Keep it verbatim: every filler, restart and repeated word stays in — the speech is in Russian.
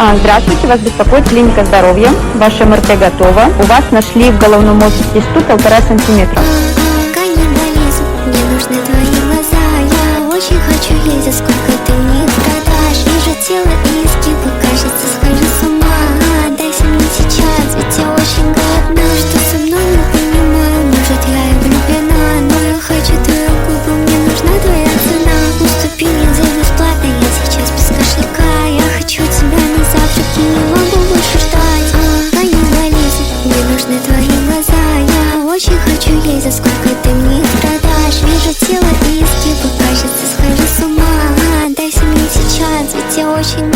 А, Здравствуйте, вас беспокоит клиника здоровья. Ваше МРТ готово. У вас нашли в головном мозге кисту полтора сантиметра. Каннибализм, мне нужны твои глаза. Я очень хочу есть, за сколько ты мне их продашь. Вижу тело и изгибы, кажется, схожу с ума. Отдайся мне сейчас, ведь я очень голодна. Что со мной не понимаю, может я и влюблена, но я хочу твою губу, мне нужна твоя цена. Уступи мне за бесплатно, я сейчас без кошелька. Я хочу тебя на завтрак и не могу больше ждать. Каннибализм, мне нужны твои глаза. Я очень хочу есть, за сколько ты мне их продашь. Вижу тело и изгибы, кажется, схожу с ума. Отдайся мне сейчас, ведь я очень